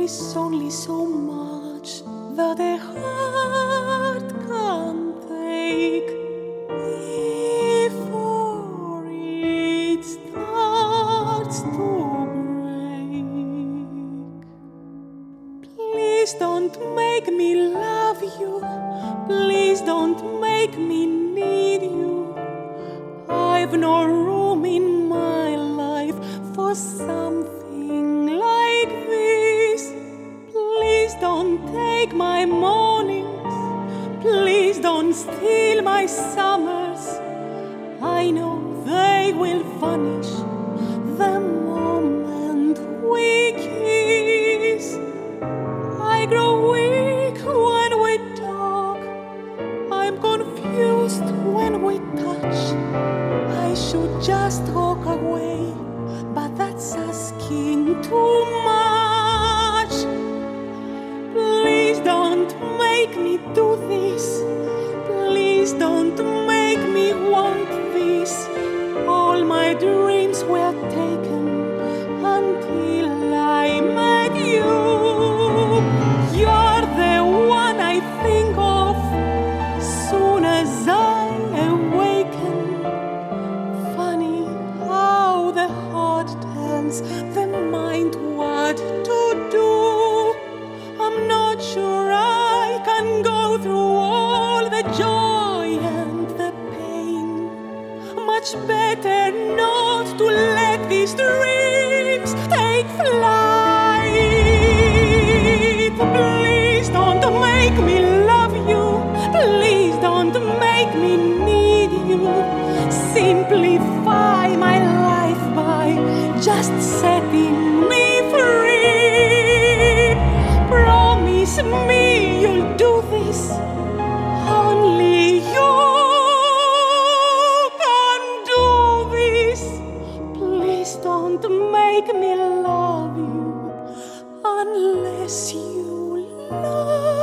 is only so much that a heart can take before it starts to break. Please don't make me love you. Please don't make me need you. I've no room in my life for something like this. Please don't take my mornings. Please don't steal my summers. I know they will vanish the moment we kiss. I grow weak when we talk. I'm confused when we touch. I should just walk away, but that's asking too much. Please don't make me do this. Please don't make me want this. All my dreams were taken until I met you. You're the one I think of soon as I awaken. Funny how the heart tells the mind what to do. I'm not sure I can go through all the joy and the pain. Much better not to let these dreams take flight. Please don't make me love you. Please don't make me need you. Simplify my life by just setting me free. Promise me you'll do this. Only you can do this. Please don't make me love you unless you love